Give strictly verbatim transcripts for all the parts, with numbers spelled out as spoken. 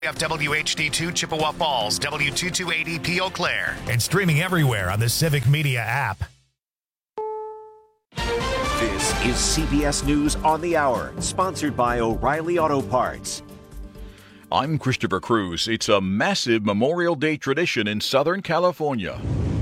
F W H D two Chippewa Falls, W two two eighty P Eau Claire, and streaming everywhere on the Civic Media app. This is C B S News on the Hour, sponsored by O'Reilly Auto Parts. I'm Christopher Cruz. It's a massive Memorial Day tradition in Southern California.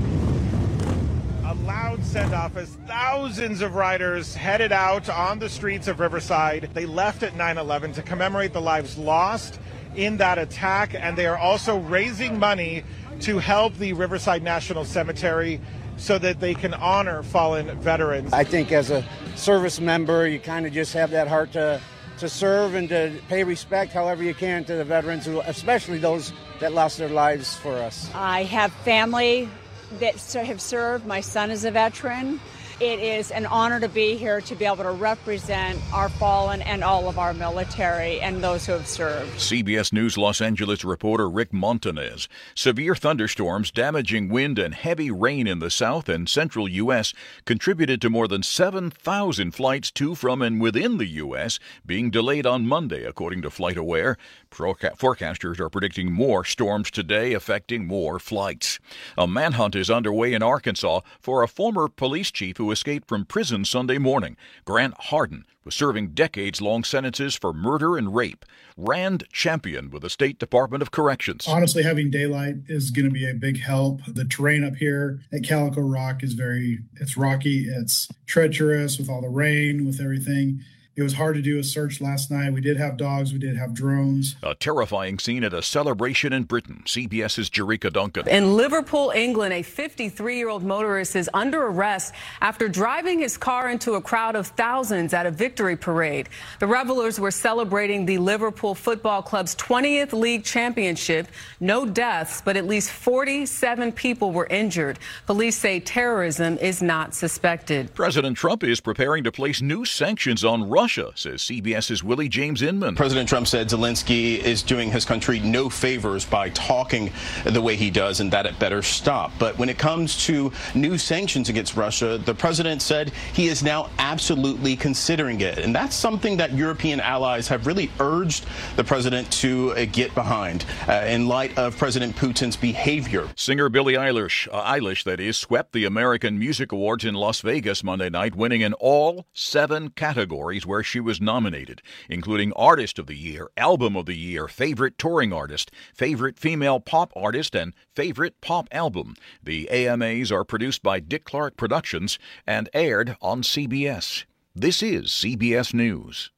A loud send-off as thousands of riders headed out on the streets of Riverside. They left at nine eleven to commemorate the lives lost in that attack, and they are also raising money to help the Riverside National Cemetery so that they can honor fallen veterans. I think as a service member, you kind of just have that heart to to serve and to pay respect however you can to the veterans, who, especially those that lost their lives for us. I have family that have served. My son is a veteran. It is an honor to be here to be able to represent our fallen and all of our military and those who have served. C B S News Los Angeles reporter Rick Montanez. Severe thunderstorms, damaging wind, and heavy rain in the south and central U S contributed to more than seven thousand flights to, from, and within the U S being delayed on Monday, according to FlightAware. Forecasters are predicting more storms today, affecting more flights. A manhunt is underway in Arkansas for a former police chief who escaped from prison Sunday morning. Grant Hardin was serving decades-long sentences for murder and rape. Rand Champion with the State Department of Corrections. Honestly, having daylight is going to be a big help. The terrain up here at Calico Rock is very, it's rocky, it's treacherous with all the rain, with everything. It was hard to do a search last night. We did have dogs. We did have drones. A terrifying scene at a celebration in Britain. CBS's Jerika Duncan. In Liverpool, England, a fifty-three-year-old motorist is under arrest after driving his car into a crowd of thousands at a victory parade. The revelers were celebrating the Liverpool Football Club's twentieth league championship. No deaths, but at least forty-seven people were injured. Police say terrorism is not suspected. President Trump is preparing to place new sanctions on Russia. Russia, says CBS's Willie James Inman. President Trump said Zelensky is doing his country no favors by talking the way he does, and that it better stop. But when it comes to new sanctions against Russia, the president said he is now absolutely considering it. And that's something that European allies have really urged the president to uh, get behind uh, in light of President Putin's behavior. Singer Billie Eilish, uh, Eilish, that is, swept the American Music Awards in Las Vegas Monday night, winning in all seven categories where she was nominated, including Artist of the Year, Album of the Year, Favorite Touring Artist, Favorite Female Pop Artist, and Favorite Pop Album. The A M As are produced by Dick Clark Productions and aired on C B S. This is C B S News.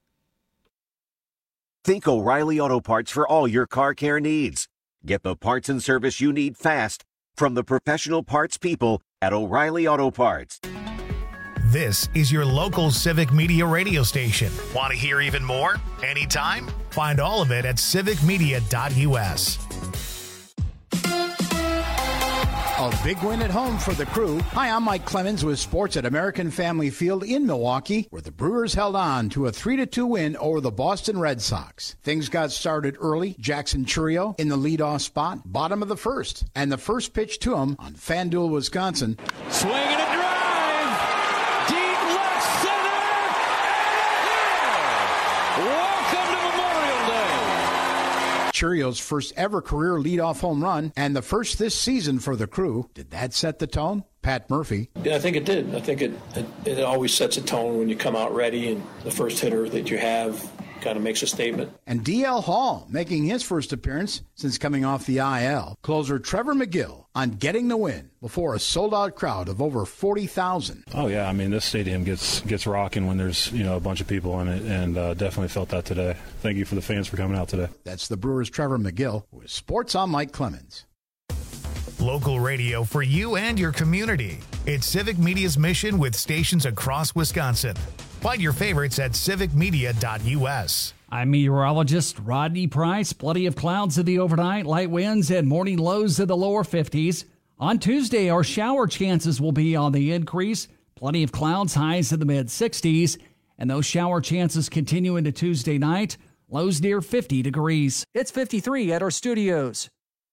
Think O'Reilly Auto Parts for all your car care needs. Get the parts and service you need fast from the professional parts people at O'Reilly Auto Parts. This is your local Civic Media radio station. Want to hear even more? Anytime? Find all of it at civic media dot U S. A big win at home for the Crew. Hi, I'm Mike Clemens with sports at American Family Field in Milwaukee, where the Brewers held on to a three to two win over the Boston Red Sox. Things got started early. Jackson Chourio in the leadoff spot, bottom of the first. And the first pitch to him on FanDuel, Wisconsin. Swing and a drive! Chourio's first ever career leadoff home run, and the first this season for the Crew. Did that set the tone? Pat Murphy. Yeah, I think it did. I think it, it it always sets a tone when you come out ready, and the first hitter that you have kind of makes a statement. And D L Hall making his first appearance since coming off the I L. Closer Trevor McGill on getting the win before a sold-out crowd of over forty thousand. Oh, yeah. I mean, this stadium gets gets rocking when there's, you know, a bunch of people in it, and uh, definitely felt that today. Thank you for the fans for coming out today. That's the Brewers' Trevor McGill with Sports on Mike Clemens. Local radio for you and your community. It's Civic Media's mission with stations across Wisconsin. Find your favorites at civic media dot U S. I'm meteorologist Rodney Price. Plenty of clouds in the overnight, light winds and morning lows in the lower fifties. On Tuesday, our shower chances will be on the increase. Plenty of clouds, highs in the mid-sixties. And those shower chances continue into Tuesday night. Lows near fifty degrees. It's fifty-three at our studios.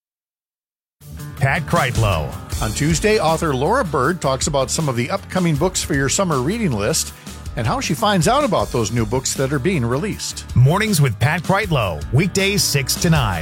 Pat Kreitlow. On Tuesday, author Laura Bird talks about some of the upcoming books for your summer reading list. and how she finds out about those new books that are being released. Mornings with Pat Kreitlow, weekdays six to nine.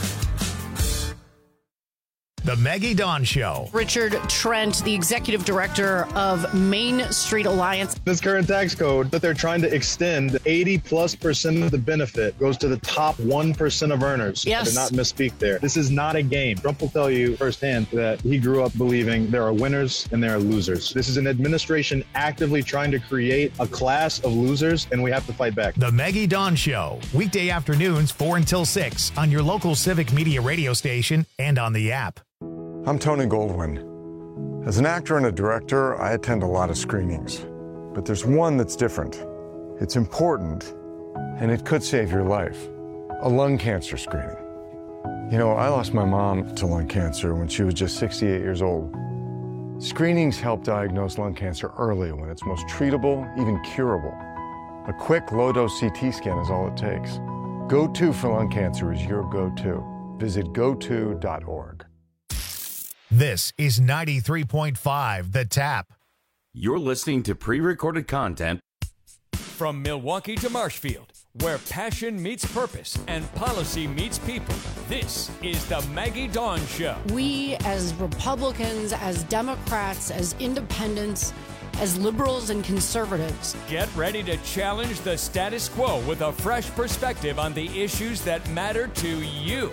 The Maggie Dawn Show. Richard Trent, the executive director of Main Street Alliance. This current tax code that they're trying to extend, eighty plus percent of the benefit goes to the top one percent of earners. Yes. I did not misspeak there. This is not a game. Trump will tell you firsthand that he grew up believing there are winners and there are losers. This is an administration actively trying to create a class of losers, and we have to fight back. The Maggie Dawn Show, weekday afternoons four until six on your local Civic Media radio station and on the app. I'm Tony Goldwyn. As an actor and a director, I attend a lot of screenings. But there's one that's different. It's important, and it could save your life. A lung cancer screening. You know, I lost my mom to lung cancer when she was just sixty-eight years old. Screenings help diagnose lung cancer early when it's most treatable, even curable. A quick low-dose C T scan is all it takes. Go To for lung cancer is your go-to. Visit go to dot org. This is ninety-three point five The Tap. You're listening to pre-recorded content from Milwaukee to Marshfield, where passion meets purpose and policy meets people. This is the Maggie Dawn Show. We as Republicans, as Democrats, as independents, as liberals and conservatives, get ready to challenge the status quo with a fresh perspective on the issues that matter to you.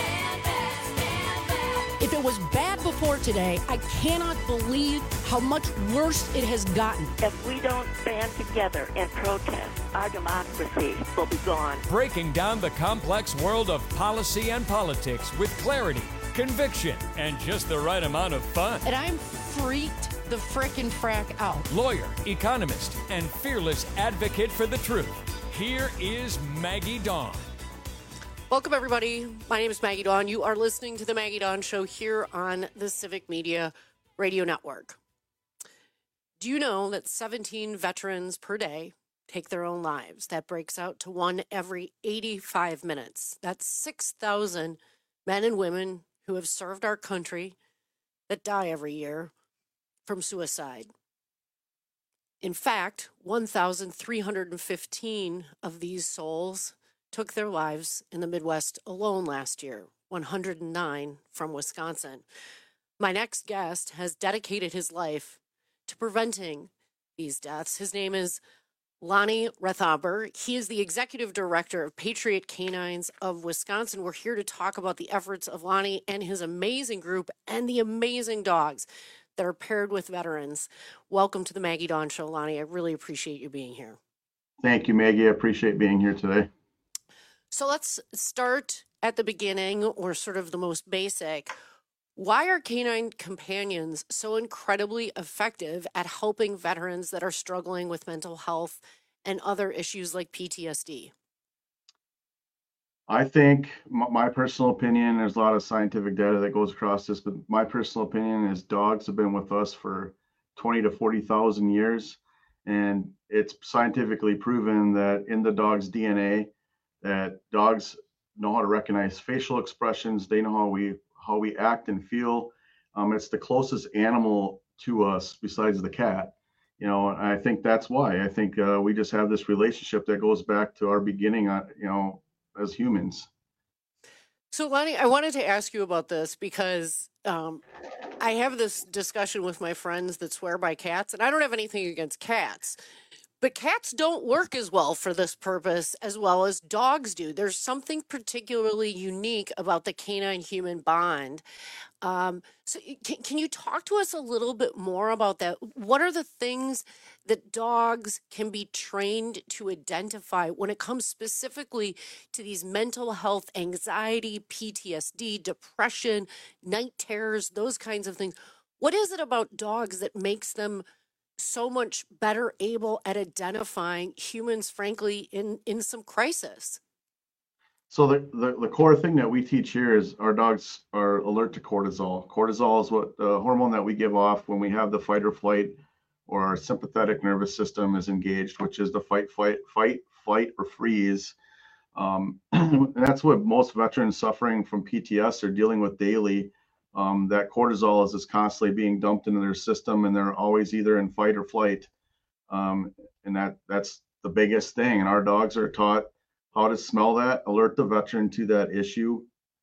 If it was bad before today, I cannot believe how much worse it has gotten. If we don't band together and protest, our democracy will be gone. Breaking down the complex world of policy and politics with clarity, conviction, and just the right amount of fun. And I'm freaked the frickin' frack out. Lawyer, economist, and fearless advocate for the truth. Here is Maggie Dawn. Welcome, everybody. My name is Maggie Dawn. You are listening to the Maggie Dawn Show here on the Civic Media Radio Network. Do you know that seventeen veterans per day take their own lives? That breaks out to one every eighty-five minutes. That's six thousand men and women who have served our country that die every year from suicide. In fact, one thousand three hundred fifteen of these souls took their lives in the Midwest alone last year, one hundred nine from Wisconsin. My next guest has dedicated his life to preventing these deaths. His name is Lonnie Rethaber. He is the executive director of Patriot Canines of Wisconsin. We're here to talk about the efforts of Lonnie and his amazing group and the amazing dogs that are paired with veterans. Welcome to the Maggie Dawn Show, Lonnie. I really appreciate you being here. Thank you, Maggie. I appreciate being here today. So let's start at the beginning, or sort of the most basic. Why are canine companions so incredibly effective at helping veterans that are struggling with mental health and other issues like P T S D? I think my personal opinion, there's a lot of scientific data that goes across this, but my personal opinion is dogs have been with us for twenty to forty thousand years. And it's scientifically proven that in the dog's D N A, that dogs know how to recognize facial expressions. They know how we how we act and feel. Um, it's the closest animal to us besides the cat. You know, and I think that's why. I think uh, we just have this relationship that goes back to our beginning, uh, you know, as humans. So, Lonnie, I wanted to ask you about this because um, I have this discussion with my friends that swear by cats, and I don't have anything against cats. But cats don't work as well for this purpose as well as dogs do. There's something particularly unique about the canine-human bond. Um, so can, can you talk to us a little bit more about that? What are the things that dogs can be trained to identify when it comes specifically to these mental health, anxiety, P T S D, depression, night terrors, those kinds of things? What is it about dogs that makes them so much better able at identifying humans, frankly, in, in some crisis? So the, the, the core thing that we teach here is our dogs are alert to cortisol. Cortisol is what the hormone that we give off when we have the fight or flight, or our sympathetic nervous system is engaged, which is the fight, fight, fight, flight, or freeze. Um, and that's what most veterans suffering from P T S are dealing with daily. Um, that cortisol is just constantly being dumped into their system, and they're always either in fight or flight. Um, and that that's the biggest thing. And our dogs are taught how to smell that, alert the veteran to that issue.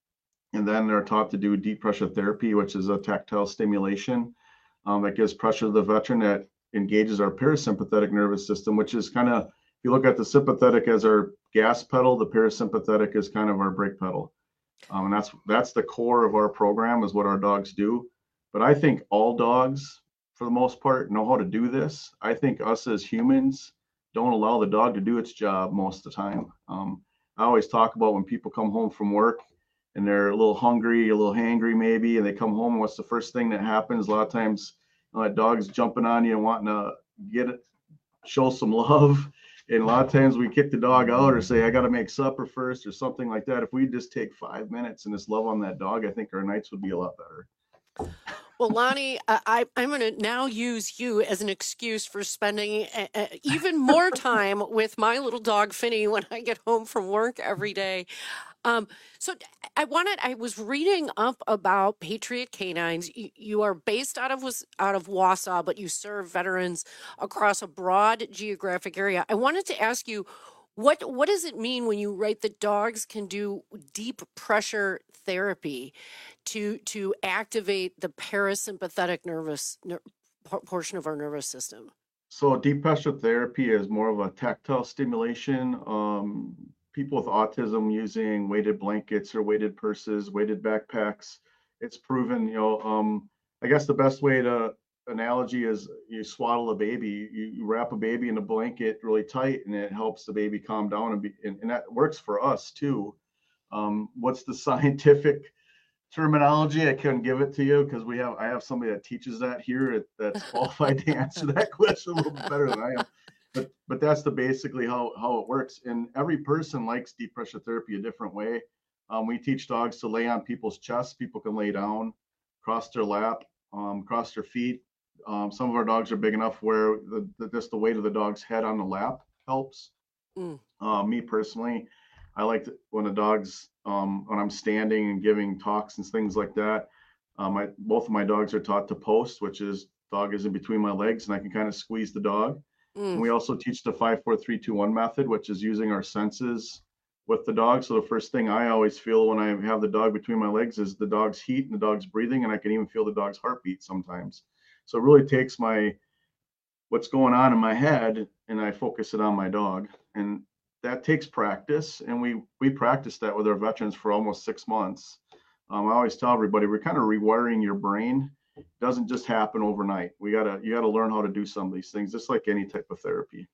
And then they're taught to do deep pressure therapy, which is a tactile stimulation um, that gives pressure to the veteran that engages our parasympathetic nervous system, which is kind of, if you look at the sympathetic as our gas pedal, the parasympathetic is kind of our brake pedal. Um, and that's that's the core of our program, is what our dogs do. But I think all dogs, for the most part, know how to do this. I think us as humans don't allow the dog to do its job most of the time. Um, I always talk about when people come home from work and they're a little hungry, a little hangry maybe, and they come home, and what's the first thing that happens? A lot of times, you know, that dog's jumping on you and wanting to get it, show some love. And a lot of times we kick the dog out or say, I got to make supper first or something like that. If we just take five minutes and just love on that dog, I think our nights would be a lot better. Well, Lonnie, uh, I, I'm going to now use you as an excuse for spending a, a, even more time with my little dog, Finny, when I get home from work every day. Um, so I wanted, I was reading up about Patriot Canines. You, you are based out of, out of Wausau, but you serve veterans across a broad geographic area. I wanted to ask you, what, what does it mean when you write that dogs can do deep pressure therapy to, to activate the parasympathetic nervous ner- portion of our nervous system? So deep pressure therapy is more of a tactile stimulation. Um, people with autism using weighted blankets or weighted purses, weighted backpacks. It's proven, you know, um, I guess the best way to analogy is you swaddle a baby, you, you wrap a baby in a blanket really tight, and it helps the baby calm down, and, be, and, and that works for us too. Um, what's the scientific terminology? I couldn't give it to you because we have I have somebody that teaches that here that's qualified to answer that question a little bit better than I am. But but that's the basically how how it works. And every person likes deep pressure therapy a different way. Um, we teach dogs to lay on people's chests. People can lay down, cross their lap, um, cross their feet. Um, some of our dogs are big enough where the, the just the weight of the dog's head on the lap helps. Mm. Uh, me personally, I like to, when the dog's um, when I'm standing and giving talks and things like that. Um, I, both of my dogs are taught to post, which is dog is in between my legs, and I can kind of squeeze the dog. Mm. And we also teach the five, four, three, two, one method, which is using our senses with the dog. So the first thing I always feel when I have the dog between my legs is the dog's heat and the dog's breathing, and I can even feel the dog's heartbeat sometimes. So it really takes my what's going on in my head and I focus it on my dog. And that takes practice. And we we practice that with our veterans for almost six months. Um, I always tell everybody we're kind of rewiring your brain. It doesn't just happen overnight. We gotta you gotta learn how to do some of these things, just like any type of therapy.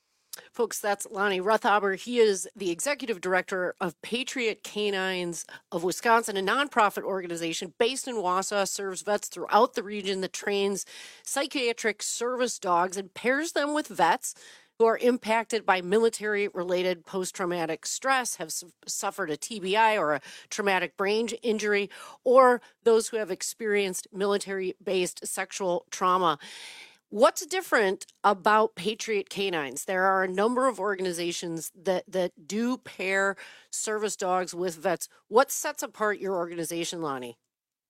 Folks, that's Lonnie Ruthaber. He is the executive director of Patriot Canines of Wisconsin, a nonprofit organization based in Wausau, serves vets throughout the region that trains psychiatric service dogs and pairs them with vets who are impacted by military-related post-traumatic stress, have su- suffered a T B I or a traumatic brain injury, or those who have experienced military-based sexual trauma. What's different about Patriot Canines? There are a number of organizations that, that do pair service dogs with vets. What sets apart your organization, Lonnie?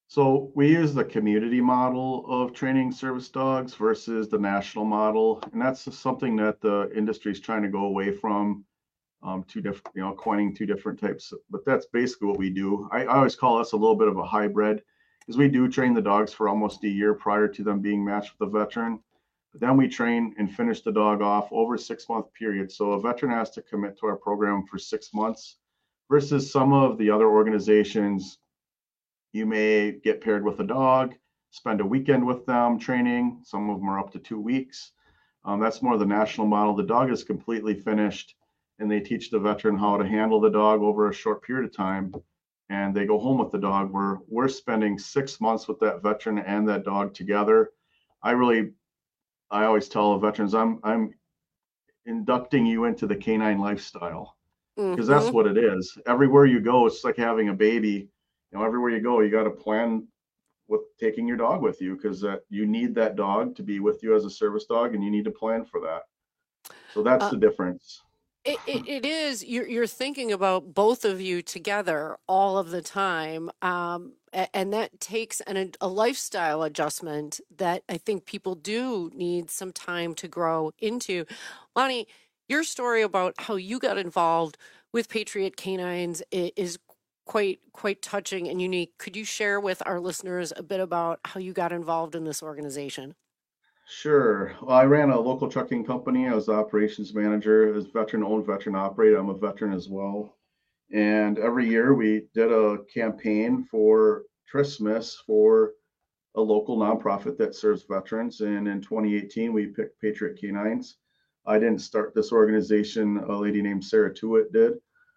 So we use the community model of training service dogs versus the national model. And that's something that the industry is trying to go away from, um, two different, you know, coining two different types. But that's basically what we do. I, I always call us a little bit of a hybrid, because we do train the dogs for almost a year prior to them being matched with a veteran. But then we train and finish the dog off over a six month period. So a veteran has to commit to our program for six months versus some of the other organizations. You may get paired with a dog, spend a weekend with them training. Some of them are up to two weeks. Um, that's more the national model. The dog is completely finished and they teach the veteran how to handle the dog over a short period of time. And they go home with the dog. We're, we're spending six months with that veteran and that dog together. I really, I always tell the veterans, I'm, I'm inducting you into the canine lifestyle, because mm-hmm. that's what it is. Everywhere you go, it's like having a baby. You know, everywhere you go, you got to plan with taking your dog with you, because uh, you need that dog to be with you as a service dog, and you need to plan for that. So that's uh, the difference. It, it, it is. You're, you're thinking about both of you together all of the time. Um, and that takes an, a lifestyle adjustment that I think people do need some time to grow into. Lonnie, your story about how you got involved with Patriot Canines is quite quite touching and unique. Could you share with our listeners a bit about how you got involved in this organization? Sure. Well, I ran a local trucking company. I was the operations manager. As veteran-owned, veteran-operated. I'm a veteran as well. And every year we did a campaign for Christmas for a local nonprofit that serves veterans. And in twenty eighteen, we picked Patriot Canines. I didn't start this organization. A lady named Sarah Tewitt did.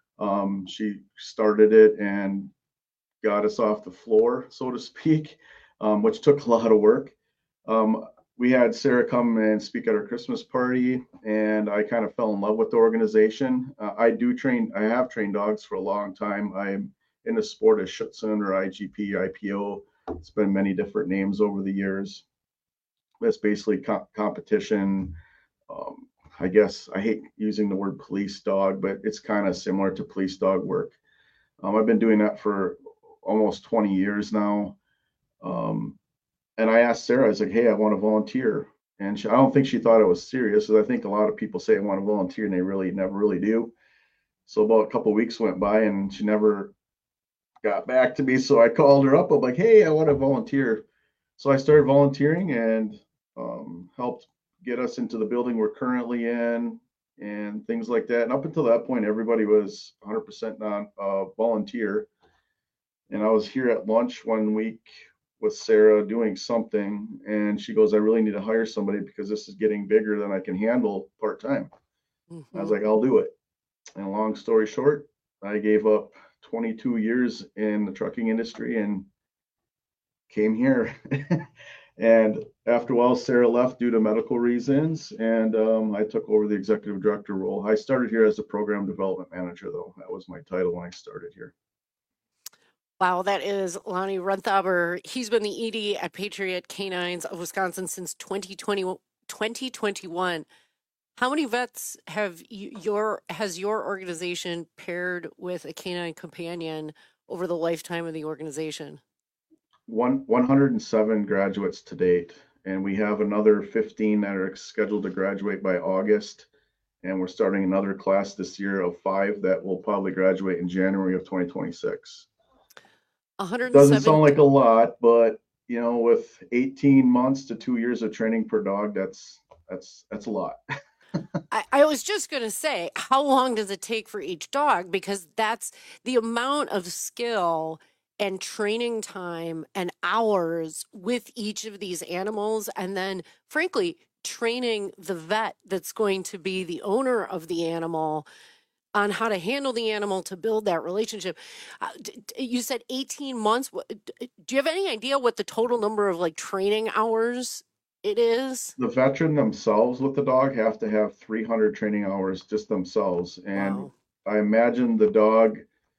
Um, she started it and got us off the floor, so to speak, um, which took a lot of work. Um, we had Sarah come and speak at our Christmas party, and I kind of fell in love with the organization. Uh, I do train, I have trained dogs for a long time. I'm in the sport of Schutzhund or I G P, I P O. It's been many different names over the years. It's basically co- competition. Um, I guess I hate using the word police dog, but it's kind of similar to police dog work. Um, I've been doing that for almost twenty years now. Um, and I asked Sarah, I was like, hey, I want to volunteer. And she, I don't think she thought it was serious. I think a lot of people say I want to volunteer and they really never really do. So about a couple of weeks went by and she never got back to me. So I called her up. I'm like, hey, I want to volunteer. So I started volunteering and um, helped get us into the building we're currently in and things like that. And up until that point, everybody was one hundred percent non uh, volunteer. And I was here at lunch one week with Sarah doing something, and she goes, I really need to hire somebody because this is getting bigger than I can handle part-time. Mm-hmm. I was like, I'll do it. And long story short, I gave up twenty-two years in the trucking industry and came here. And after a while, Sarah left due to medical reasons, and um, I took over the executive director role. I started here as a program development manager, though. That was my title when I started here. Wow, that is Lonnie Renthaber. He's been the E D at Patriot Canines of Wisconsin since twenty twenty, twenty twenty-one. How many vets have you, your has your organization paired with a canine companion over the lifetime of the organization? One, one hundred seven graduates to date, and we have another fifteen that are scheduled to graduate by August. And we're starting another class this year of five that will probably graduate in January of twenty twenty-six. one hundred seven Doesn't sound like a lot, but you know, with eighteen months to two years of training per dog, that's that's that's a lot. I, I was just going to say, how long does it take for each dog? Because that's the amount of skill and training time and hours with each of these animals. And then, frankly, training the vet that's going to be the owner of the animal on how to handle the animal to build that relationship. Uh, d- d- you said eighteen months. What, d- do you have any idea what the total number of like training hours it is? The veteran themselves with the dog have to have three hundred training hours just themselves. And wow. I imagine the dog,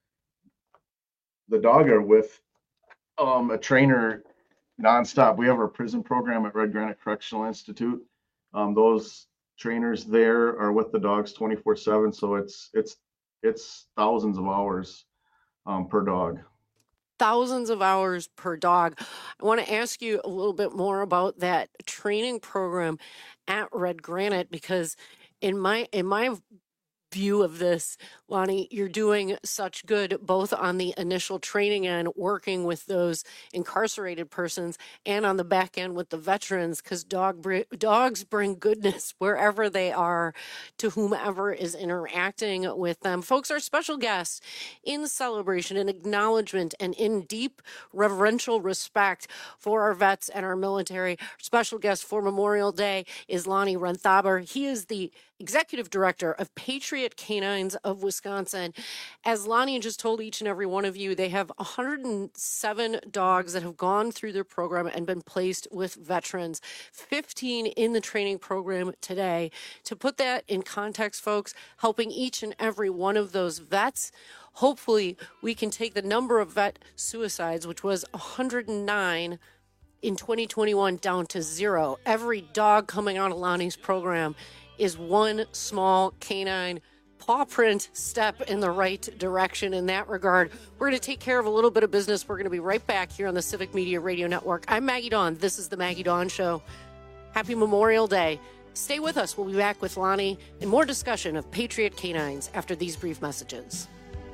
the dog are with um, a trainer nonstop. We have our prison program at Red Granite Correctional Institute. Um, those trainers there are with the dogs twenty-four seven, so it's it's it's thousands of hours um, per dog. Thousands of hours per dog. I want to ask you a little bit more about that training program at Red Granite, because in my in my view of this, Lonnie, you're doing such good both on the initial training end, working with those incarcerated persons, and on the back end with the veterans, because dog br- dogs bring goodness wherever they are to whomever is interacting with them. Folks, our special guests in celebration and acknowledgement and in deep reverential respect for our vets and our military. Our special guest for Memorial Day is Lonnie Renthaber. He is the executive director of Patriot Canines of Wisconsin. As Lonnie just told each and every one of you, they have one hundred seven dogs that have gone through their program and been placed with veterans, fifteen in the training program today. To put that in context, folks, helping each and every one of those vets, hopefully we can take the number of vet suicides, which was one hundred nine in twenty twenty-one, down to zero. Every dog coming out of Lonnie's program is one small canine paw print step in the right direction in that regard. We're going to take care of a little bit of business. We're going to be right back here on the Civic Media Radio Network. I'm Maggie Dawn. This is the Maggie Dawn Show. Happy Memorial Day. Stay with us. We'll be back with Lonnie and more discussion of Patriot Canines after these brief messages.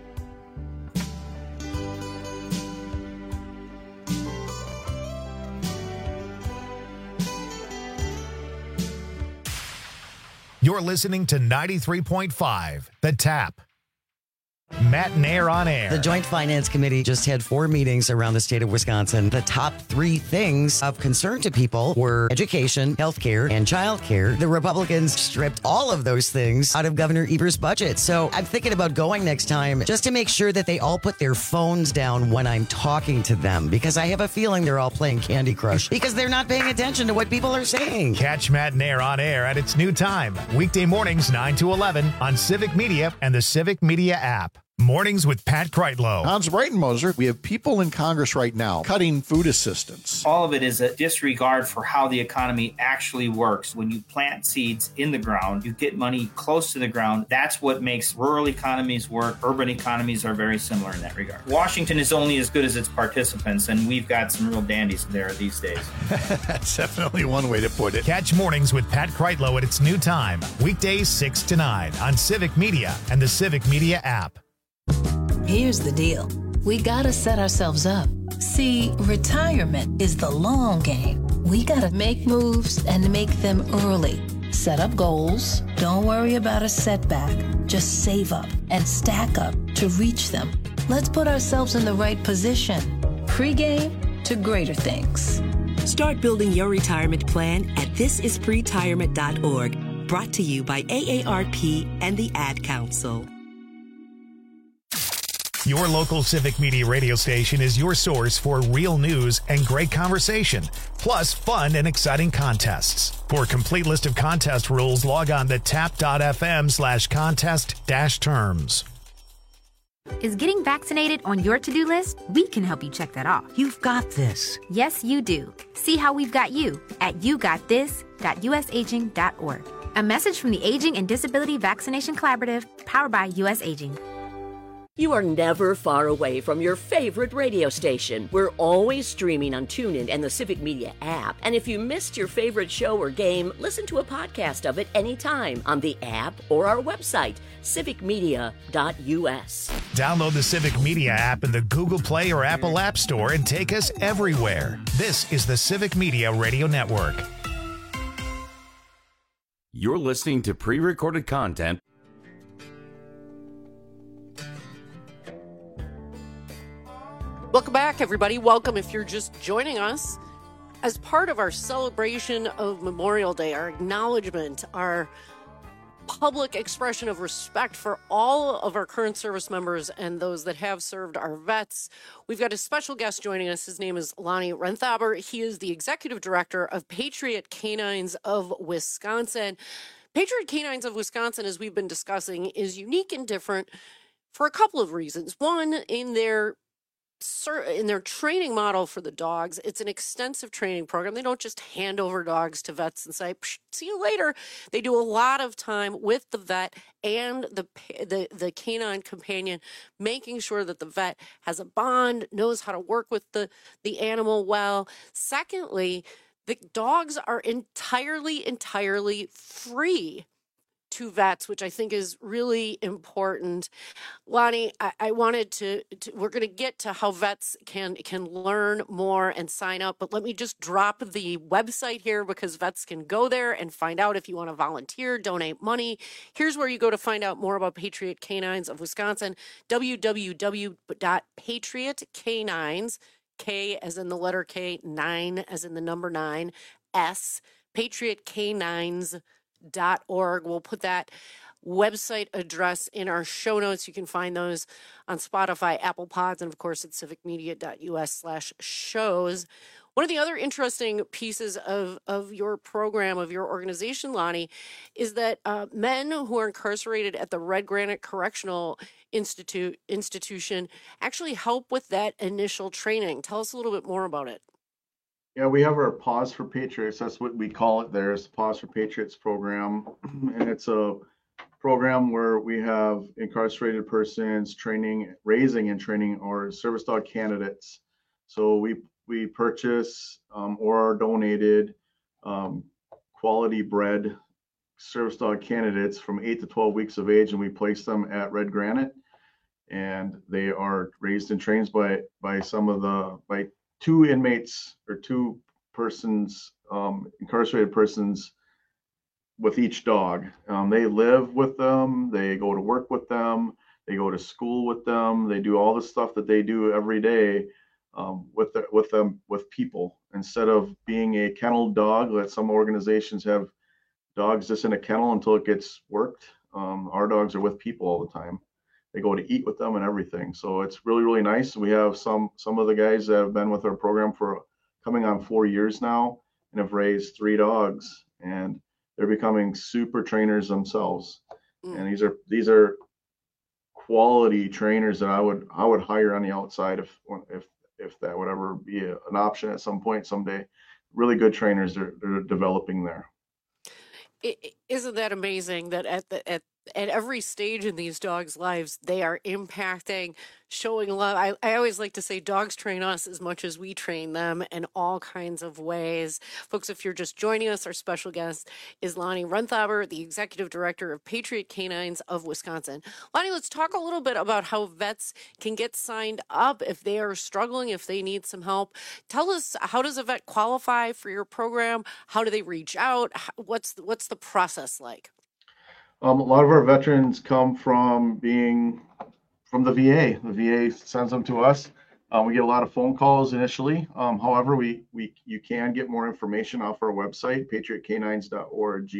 You're listening to ninety-three point five, The Tap. Matt and Air on Air. The Joint Finance Committee just had four meetings around the state of Wisconsin. The top three things of concern to people were education, healthcare, and childcare. The Republicans stripped all of those things out of Governor Evers' budget. So I'm thinking about going next time just to make sure that they all put their phones down when I'm talking to them, because I have a feeling they're all playing Candy Crush because they're not paying attention to what people are saying. Catch Matt and Air on Air at its new time, weekday mornings nine to eleven on Civic Media and the Civic Media app. Mornings with Pat Kreitlow. Hans Breitenmoser, we have people in Congress right now cutting food assistance. All of it is a disregard for how the economy actually works. When you plant seeds in the ground, you get money close to the ground. That's what makes rural economies work. Urban economies are very similar in that regard. Washington is only as good as its participants, and we've got some real dandies there these days. That's definitely one way to put it. Catch Mornings with Pat Kreitlow at its new time, weekdays six to nine on Civic Media and the Civic Media app. Here's the deal. We gotta set ourselves up. See, retirement is the long game. We gotta make moves and make them early. Set up goals. Don't worry about a setback. Just save up and stack up to reach them. Let's put ourselves in the right position. Pre-game to greater things. Start building your retirement plan at this is pretirement dot org. Brought to you by A A R P and the Ad Council. Your local Civic Media radio station is your source for real news and great conversation, plus fun and exciting contests. For a complete list of contest rules, log on to tap.fm slash contest dash terms. Is getting vaccinated on your to-do list? We can help you check that off. You've got this. Yes, you do. See how we've got you at you got this dot u s aging dot org. A message from the Aging and Disability Vaccination Collaborative, powered by U S Aging. You are never far away from your favorite radio station. We're always streaming on TuneIn and the Civic Media app. And if you missed your favorite show or game, listen to a podcast of it anytime on the app or our website, civic media dot u s. Download the Civic Media app in the Google Play or Apple App Store and take us everywhere. This is the Civic Media Radio Network. You're listening to pre-recorded content. Welcome back, everybody. Welcome if you're just joining us. As part of our celebration of Memorial Day, our acknowledgement, our public expression of respect for all of our current service members and those that have served, our vets, we've got a special guest joining us. His name is Lonnie Renthaber. He is the executive director of Patriot Canines of Wisconsin. Patriot Canines of Wisconsin, as we've been discussing, is unique and different for a couple of reasons. One, in their in their training model for the dogs, it's an extensive training program. They don't just hand over dogs to vets and say, see you later. They do a lot of time with the vet and the, the, the canine companion, making sure that the vet has a bond, knows how to work with the, the animal well. Secondly, the dogs are entirely, entirely free to vets, which I think is really important. Lonnie, I, I wanted to, to we're going to get to how vets can can learn more and sign up, but let me just drop the website here because vets can go there and find out if you want to volunteer, donate money. Here's where you go to find out more about Patriot Canines of Wisconsin, w w w dot patriot canines, K as in the letter K, nine as in the number nine, S, patriot canines dot org. We'll put that website address in our show notes. You can find those on Spotify, Apple Pods, and of course at civic media dot u s slash shows. One of the other interesting pieces of, of your program, of your organization, Lonnie, is that uh, men who are incarcerated at the Red Granite Correctional Institute institution actually help with that initial training. Tell us a little bit more about it. Yeah, we have our Pause for Patriots. That's what we call it there. It's the Pause for Patriots program. And it's a program where we have incarcerated persons training, raising and training our service dog candidates. So we we purchase um, or are donated um, quality bred service dog candidates from eight to twelve weeks of age, and we place them at Red Granite, and they are raised and trained by by some of the by two inmates or two persons, um, incarcerated persons with each dog. Um, they live with them, they go to work with them, they go to school with them, they do all the stuff that they do every day um, with the, with them with people, instead of being a kennel dog that some organizations have dogs just in a kennel until it gets worked. Um, our dogs are with people all the time. They go to eat with them and everything. So it's really, really nice. We have some some of the guys that have been with our program for coming on four years now and have raised three dogs, and they're becoming super trainers themselves. Mm. And these are these are quality trainers that I would I would hire on the outside if if if that would ever be a, an option at some point someday. Really good trainers are they're developing there. It, isn't that amazing that at the at at every stage in these dogs' lives, they are impacting, showing love. I, I always like to say dogs train us as much as we train them in all kinds of ways. Folks, if you're just joining us, our special guest is Lonnie Renthaber, the Executive Director of Patriot Canines of Wisconsin. Lonnie, let's talk a little bit about how vets can get signed up if they are struggling, if they need some help. Tell us, how does a vet qualify for your program? How do they reach out? What's the, what's the process like? Um, a lot of our veterans come from being from the V A. The V A sends them to us. Um, we get a lot of phone calls initially. Um, however, we we you can get more information off our website, patriot canines dot org.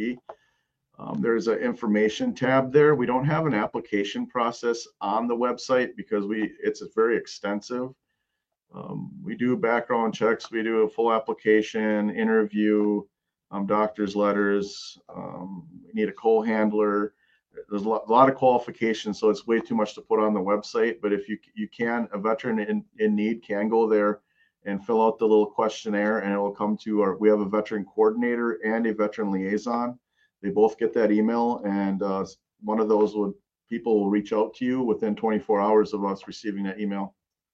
Um, there's an information tab there. We don't have an application process on the website because we it's very extensive. Um, we do background checks. We do a full application, interview, um, doctor's letters. Um, we need a coal handler. There's a lot, a lot of qualifications, so it's way too much to put on the website. But if you you can, a veteran in, in need can go there and fill out the little questionnaire, and it will come to our. We have a veteran coordinator and a veteran liaison. They both get that email, and uh, one of those would people will reach out to you within twenty-four hours of us receiving that email.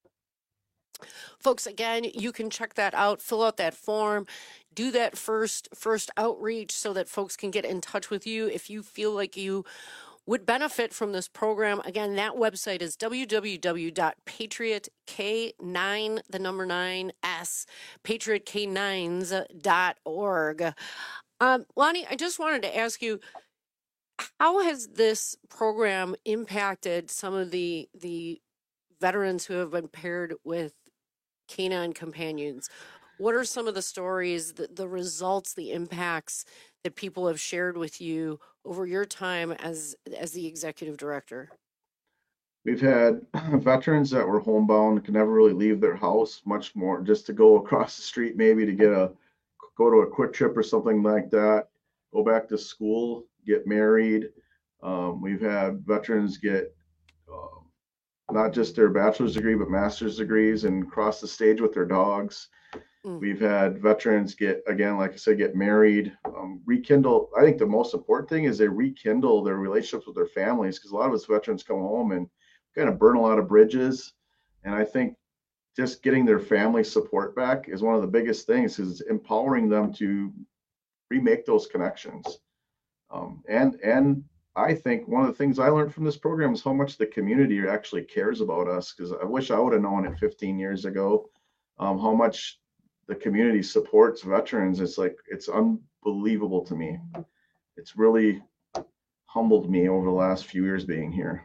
Folks, again, you can check that out, fill out that form, do that first first outreach so that folks can get in touch with you if you feel like you would benefit from this program. Again, that website is w w w dot patriot k nine, the number nine, S, patriot k nines dot org. Um, Lonnie, I just wanted to ask you, how has this program impacted some of the the veterans who have been paired with canine companions? What are some of the stories, the, the results, the impacts that people have shared with you over your time as as the executive director? We've had veterans that were homebound, could never really leave their house, much more just to go across the street, maybe to get a go to a quick trip or something like that, go back to school, get married. Um, we've had veterans get uh, not just their bachelor's degree, but master's degrees and cross the stage with their dogs. Mm. We've had veterans get, again, like I said, get married, um, rekindle. I think the most important thing is they rekindle their relationships with their families, because a lot of us veterans come home and kind of burn a lot of bridges. And I think just getting their family support back is one of the biggest things, is empowering them to remake those connections. Um, and, and, I think one of the things I learned from this program is how much the community actually cares about us, because I wish I would have known it fifteen years ago, um, how much the community supports veterans. It's like, it's unbelievable to me. It's really humbled me over the last few years being here.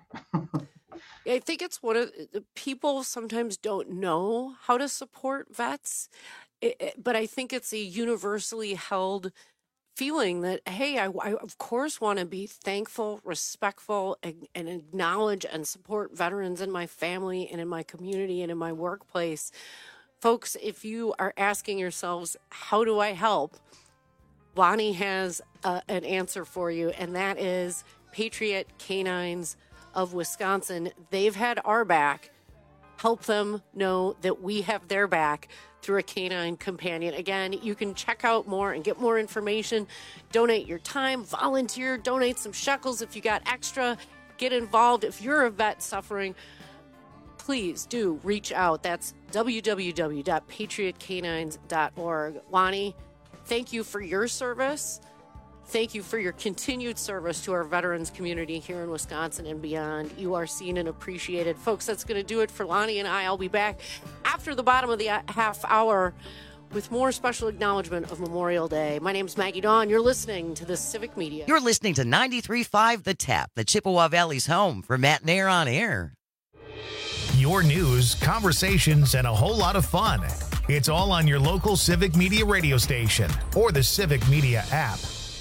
I think it's one of the people sometimes don't know how to support vets, it, it, but I think it's a universally held feeling that, hey, I, I of course want to be thankful, respectful, and, and acknowledge and support veterans in my family and in my community and in my workplace. Folks, if you are asking yourselves, how do I help? Lonnie has uh, an answer for you, and that is Patriot Canines of Wisconsin. They've had our back. help them know that we have their back through a canine companion. Again, you can check out more and get more information. Donate your time, volunteer, donate some shekels if you got extra. Get involved. If you're a vet suffering, please do reach out. That's w w w dot patriot canines dot org. Lonnie, thank you for your service. Thank you for your continued service to our veterans community here in Wisconsin and beyond. You are seen and appreciated. Folks, that's going to do it for Lonnie and I. I'll be back after the bottom of the half hour with more special acknowledgement of Memorial Day. My name's Maggie Dawn. You're listening to the Civic Media. You're listening to ninety-three point five The Tap, the Chippewa Valley's home for Matt and Air on Air. Your news, conversations, and a whole lot of fun. It's all on your local Civic Media radio station or the Civic Media app.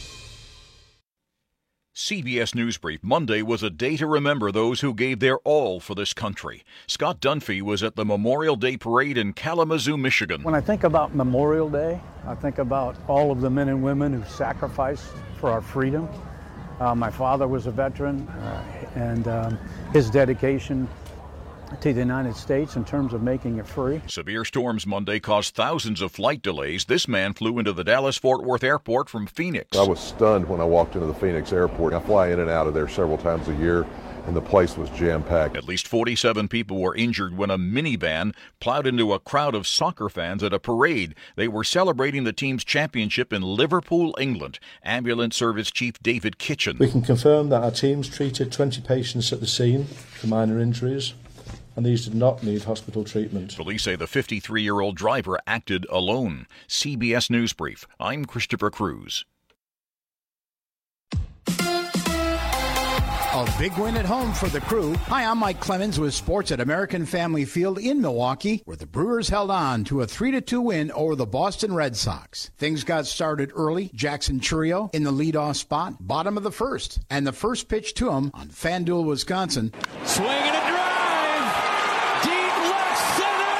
C B S News Brief Monday was a day to remember those who gave their all for this country. Scott Dunphy was at the Memorial Day Parade in Kalamazoo, Michigan. When I think about Memorial Day, I think about all of the men and women who sacrificed for our freedom. Uh, my father was a veteran, uh, and um, his dedication to the United States in terms of making it free. Severe storms Monday caused thousands of flight delays. This man flew into the Dallas-Fort Worth airport from Phoenix. I was stunned when I walked into the Phoenix airport. I fly in and out of there several times a year, and the place was jam-packed. At least forty-seven people were injured when a minivan plowed into a crowd of soccer fans at a parade. They were celebrating the team's championship in Liverpool, England. Ambulance Service Chief David Kitchen. We can confirm that our teams treated twenty patients at the scene for minor injuries, and these did not need hospital treatment. Police say the fifty-three-year-old driver acted alone. C B S News Brief. I'm Christopher Cruz. A big win at home for the Crew. Hi, I'm Mike Clemens with sports at American Family Field in Milwaukee, where the Brewers held on to a three to two win over the Boston Red Sox. Things got started early. Jackson Chourio in the leadoff spot, bottom of the first. And the first pitch to him on FanDuel, Wisconsin. Swinging a drive. Deep left center.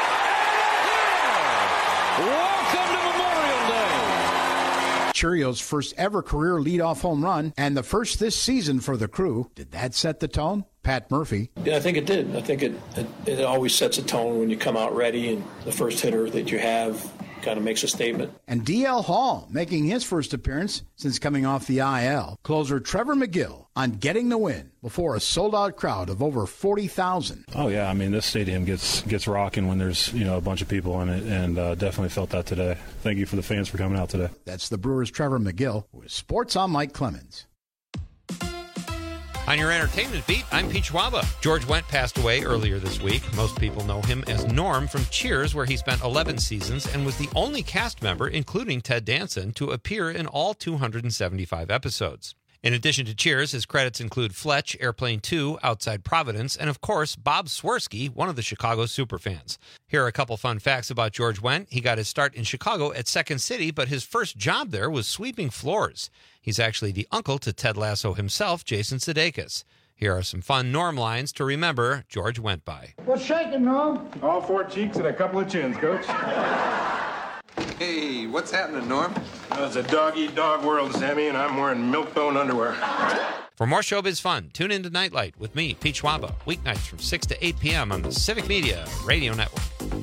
And welcome to Memorial Day. Chourio's first ever career leadoff home run, and the first this season for the Crew. Did that set the tone? Pat Murphy. Yeah, I think it did. I think it, it, it always sets a tone when you come out ready, and the first hitter that you have kind of makes a statement. And D L Hall making his first appearance since coming off the I L. Closer Trevor McGill on getting the win before a sold-out crowd of over forty thousand. Oh, yeah. I mean, this stadium gets gets rocking when there's, you know, a bunch of people in it, and uh, definitely felt that today. Thank you for the fans for coming out today. That's the Brewers' Trevor McGill with Sports on Mike Clemens. On your entertainment beat, I'm Pete Schwaba. George Wendt passed away earlier this week. Most people know him as Norm from Cheers, where he spent eleven seasons and was the only cast member, including Ted Danson, to appear in all two hundred seventy-five episodes. In addition to Cheers, his credits include Fletch, Airplane two, Outside Providence, and of course, Bob Swirsky, one of the Chicago superfans. Here are a couple fun facts about George Wendt. He got his start in Chicago at Second City, but his first job there was sweeping floors. He's actually the uncle to Ted Lasso himself, Jason Sudeikis. Here are some fun Norm lines to remember George Wendt by. What's shaking, Norm? All four cheeks and a couple of chins, Coach. Hey, what's happening, Norm? Oh, it's a dog-eat-dog world, Sammy, and I'm wearing milk-bone underwear. For more showbiz fun, tune into Nightlight with me, Pete Schwaba, weeknights from six to eight p.m. on the Civic Media Radio Network.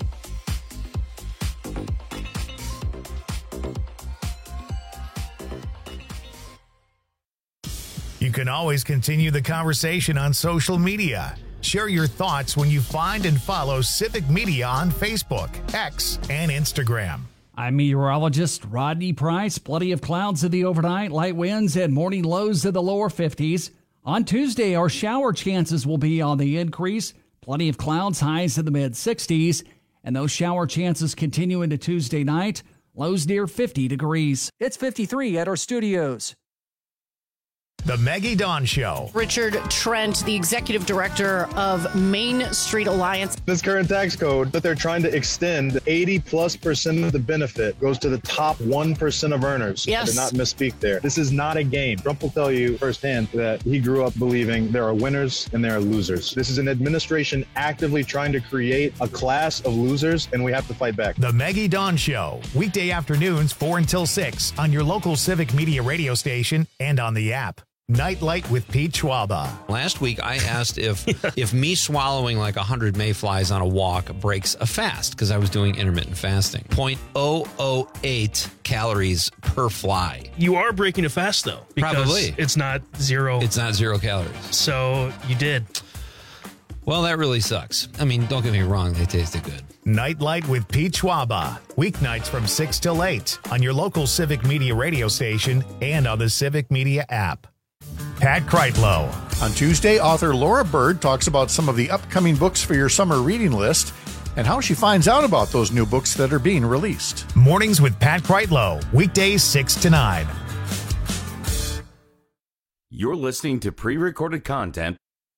You can always continue the conversation on social media. Share your thoughts when you find and follow Civic Media on Facebook, X, and Instagram. I'm meteorologist Rodney Price. Plenty of clouds in the overnight, light winds, and morning lows in the lower fifties. On Tuesday, our shower chances will be on the increase. Plenty of clouds, highs in the mid-sixties. And those shower chances continue into Tuesday night. Lows near fifty degrees. It's fifty-three at our studios. The Maggie Dawn Show. Richard Trent, the executive director of Main Street Alliance. This current tax code that they're trying to extend, eighty plus percent of the benefit goes to the top one percent of earners. Yes. I did not misspeak there. This is not a game. Trump will tell you firsthand that he grew up believing there are winners and there are losers. This is an administration actively trying to create a class of losers, and we have to fight back. The Maggie Dawn Show. Weekday afternoons, four until six on your local Civic Media radio station and on the app. Nightlight with Pete Schwaba. Last week, I asked if if me swallowing like one hundred mayflies on a walk breaks a fast, because I was doing intermittent fasting. zero point zero zero eight calories per fly. You are breaking a fast, though. Because Probably. It's not zero. It's not zero calories. So you did. Well, that really sucks. I mean, don't get me wrong. They tasted good. Nightlight with Pete Schwaba. Weeknights from six till eight on your local Civic Media radio station and on the Civic Media app. Pat Kreitlow. On Tuesday, author Laura Bird talks about some of the upcoming books for your summer reading list and how she finds out about those new books that are being released. Mornings with Pat Kreitlow. Weekdays six to nine. You're listening to pre-recorded content.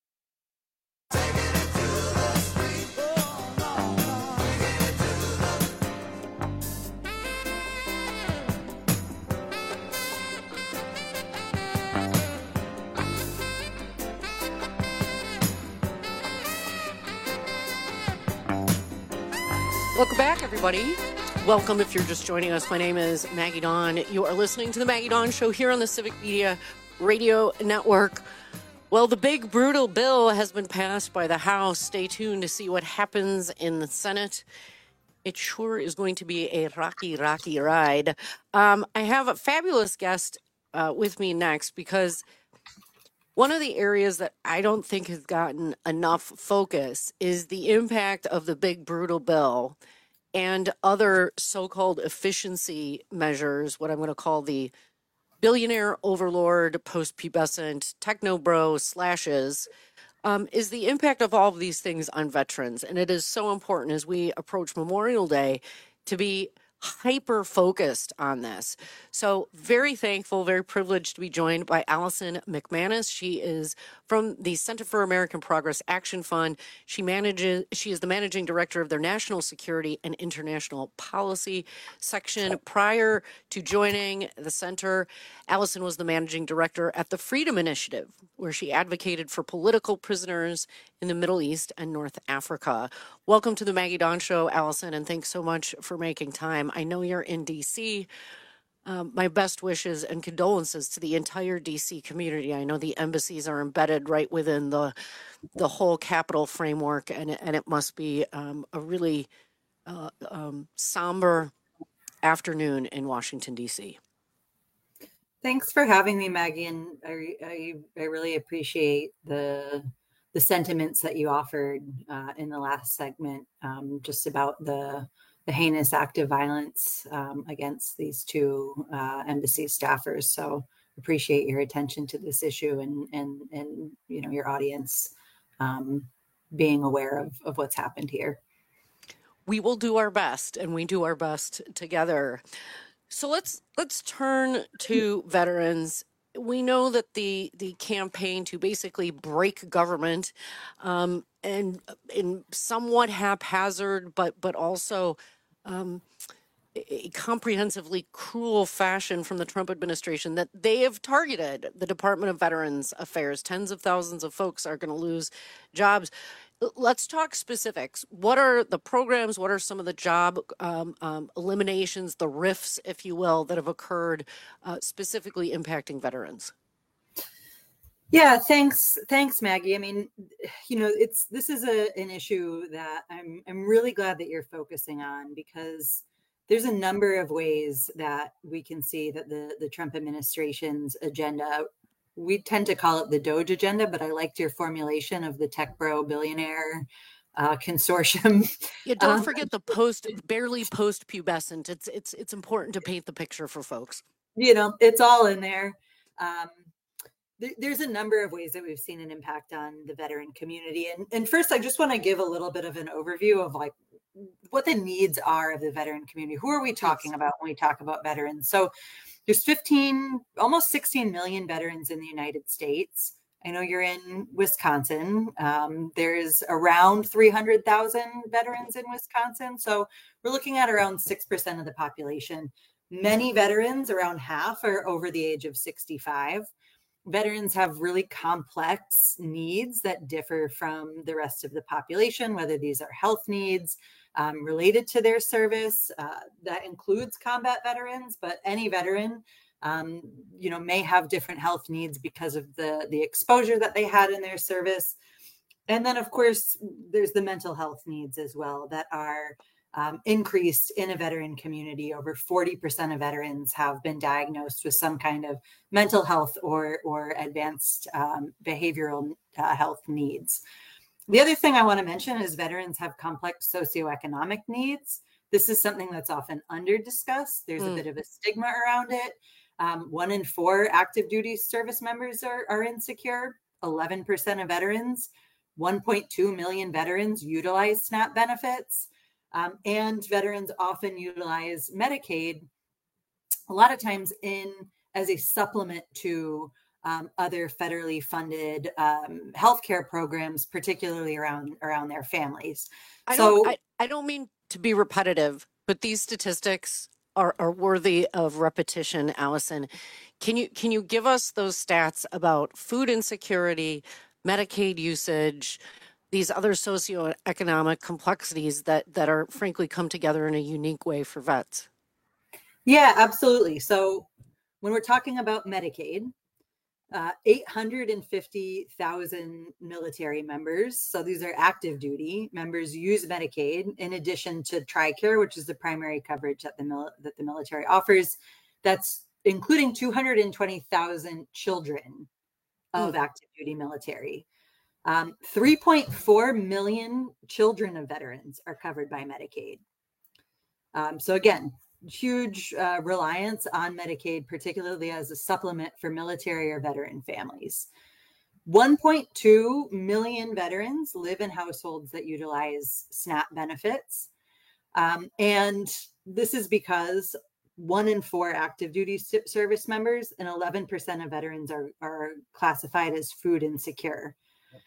Welcome back, everybody. Welcome if you're just joining us. My name is Maggie Dawn. You are listening to the Maggie Dawn Show here on the Civic Media Radio Network. Well, the big, brutal bill has been passed by the House. Stay tuned to see what happens in the Senate. It sure is going to be a rocky, rocky ride. Um, I have a fabulous guest uh, with me next, because one of the areas that I don't think has gotten enough focus is the impact of the big, brutal bill and other so-called efficiency measures, what I'm going to call the billionaire overlord, post-pubescent, techno-bro slashes, um, is the impact of all of these things on veterans. And it is so important as we approach Memorial Day to be hyper-focused on this. So very thankful, very privileged to be joined by Allison McManus. She is from the Center for American Progress Action Fund. She manages, she is the managing director of their National Security and International Policy section. Prior to joining the center, Allison was the managing director at the Freedom Initiative, where she advocated for political prisoners in the Middle East and North Africa. Welcome to the Maggie Dawn Show, Allison, and thanks so much for making time. I know you're in D C. Um, my best wishes and condolences to the entire D C community. I know the embassies are embedded right within the the whole Capitol framework, and it, and it must be um, a really uh, um, somber afternoon in Washington, D C. Thanks for having me, Maggie, and I, I, I really appreciate the the sentiments that you offered uh, in the last segment, um, just about the the heinous act of violence um, against these two uh, embassy staffers. So appreciate your attention to this issue and and and you know your audience um, being aware of of what's happened here. We will do our best, and we do our best together. So let's let's turn to veterans. We know that the the campaign to basically break government, um, and in somewhat haphazard, but but also um, a comprehensively cruel fashion from the Trump administration, that they have targeted the Department of Veterans Affairs. Tens of thousands of folks are going to lose jobs. Let's talk specifics. What are the programs? What are some of the job um, um, eliminations, the rifts, if you will, that have occurred uh, specifically impacting veterans? Yeah, thanks, thanks, Maggie. I mean, you know, it's this is a, an issue that I'm I'm really glad that you're focusing on, because there's a number of ways that we can see that the the Trump administration's agenda. We tend to call it the Doge agenda, but I liked your formulation of the tech bro billionaire uh, consortium. Yeah, don't um, forget the post, barely post pubescent. It's it's it's important to paint the picture for folks. You know, it's all in there. Um, th- there's a number of ways that we've seen an impact on the veteran community. And, and first, I just want to give a little bit of an overview of like what the needs are of the veteran community. Who are we talking about when we talk about veterans? So there's fifteen, almost sixteen million veterans in the United States. I know you're in Wisconsin. Um, there's around three hundred thousand veterans in Wisconsin. So we're looking at around six percent of the population. Many veterans, around half, are over the age of sixty-five. Veterans have really complex needs that differ from the rest of the population, whether these are health needs, Um, related to their service. Uh, that includes combat veterans, but any veteran um, you know, may have different health needs because of the, the exposure that they had in their service. And then, of course, there's the mental health needs as well that are um, increased in a veteran community. Over forty percent of veterans have been diagnosed with some kind of mental health or, or advanced um, behavioral uh, health needs. The other thing I want to mention is veterans have complex socioeconomic needs. This is something that's often under discussed. There's mm. a bit of a stigma around it. Um, one in four active duty service members are, are insecure. eleven percent of veterans, one point two million veterans utilize SNAP benefits, um, and veterans often utilize Medicaid a lot of times in as a supplement to um, other federally funded um, healthcare programs, particularly around around their families. I so don't, I, I don't mean to be repetitive, but these statistics are, are worthy of repetition. Allison, can you can you give us those stats about food insecurity, Medicaid usage, these other socioeconomic complexities that, that are frankly come together in a unique way for vets? Yeah, absolutely. So when we're talking about Medicaid, uh, eight hundred fifty thousand military members, so these are active duty members, use Medicaid in addition to TRICARE, which is the primary coverage that the, mil- that the military offers. That's including two hundred twenty thousand children of mm. active duty military. Um, three point four million children of veterans are covered by Medicaid. Um, so again, huge uh, reliance on Medicaid, particularly as a supplement for military or veteran families. one point two million veterans live in households that utilize SNAP benefits. Um, and this is because one in four active duty service members and eleven percent of veterans are, are classified as food insecure.